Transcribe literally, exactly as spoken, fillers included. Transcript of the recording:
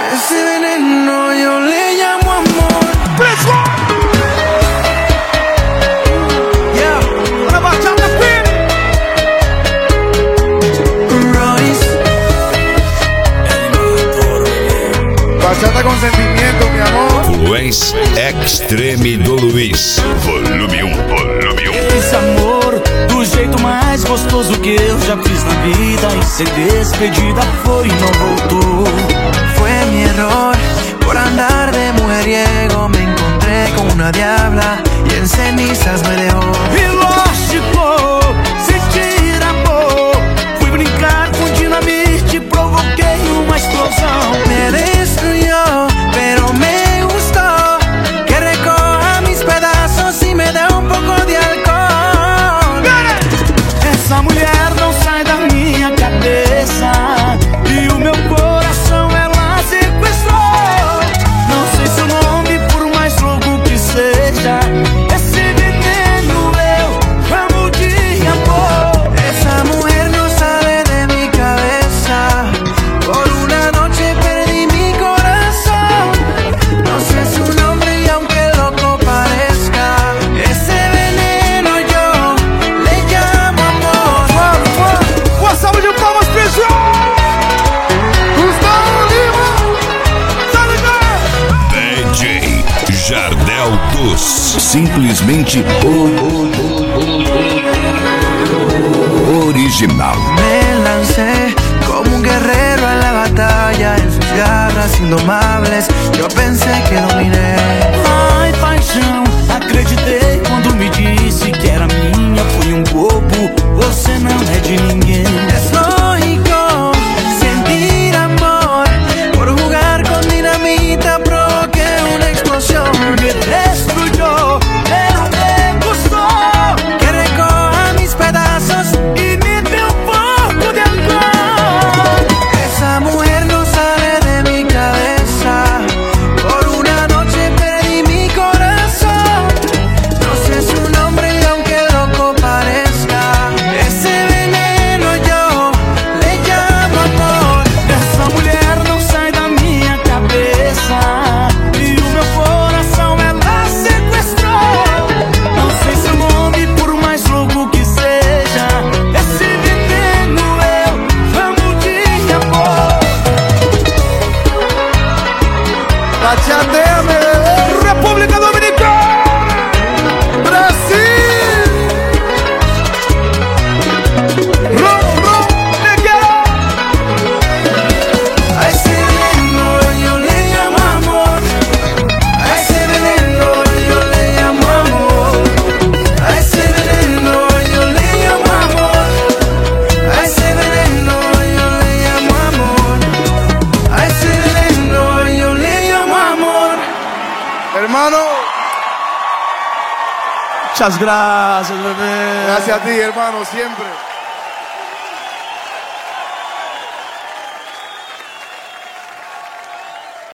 Ese veneno yo le llamo amor. Let's go! Yeah, una bachata pin. Royce. Bachata con sentimiento, mi amor. Luiz Extreme do Luiz. Volume um, volume um. Esse amor do jeito mais gostoso que eu já fiz na vida. E ser despedida foi e não voltou. Fue mi error por andar de mujeriego. Me encontré con una diabla y en cenizas me dejó. E lógico, sentir amor. Fui brincar com dinamite, provoquei uma explosão. Me destruyó, pero me gustó. Que recoja mis pedazos y me dé un poco de alcohol. Essa mulher não sai da minha cabeça e o meu coração ela sequestrou. Não sei seu nome, por mais louco que seja. Esse veneno eu amo de amor. Essa mulher não sale de mi cabeza. Por una noche perdí mi corazón. No sé su nombre y aunque loco parezca, ese veneno yo le llamo amor. Uma salva de palmas, pessoal! Gustavo Lima! Tá ligado? D J Jardel dos. Simplesmente o, o, original. Me lancé como un guerrero en la batalla. En sus garras indomables yo pensé que dominé. Ai, paixão, acreditei quando me disse que era minha. Fui um bobo, você não é de ninguém. Es lógico sentir amor. Por jugar con dinamita provoqué una explosión. Me destruyó, pero me gustó. Que recoja mis pedazos y me dé un poco de alcohol. Esa mujer no sale de mi cabeza. Por una noche perdí mi corazón. No sé su nombre y aunque loco parezca, ese veneno yo le llamo amor. Essa mulher não sai da minha cabeça e o meu coração ela sequestrou. Não sei seu nome, por mais louco que seja. Esse veneno eu amo de amor. Bachatea, meu! República Dominicana! Brasil! Rom, rom, negueira! A ese veneno yo le llamo amor. A ese veneno yo le llamo amor. A ese veneno yo le llamo amor. A ese veneno yo le llamo amor. A ese veneno yo le llamo amor. Hermano, Muchas gracias, bebé. gracias a ti, hermano, siempre.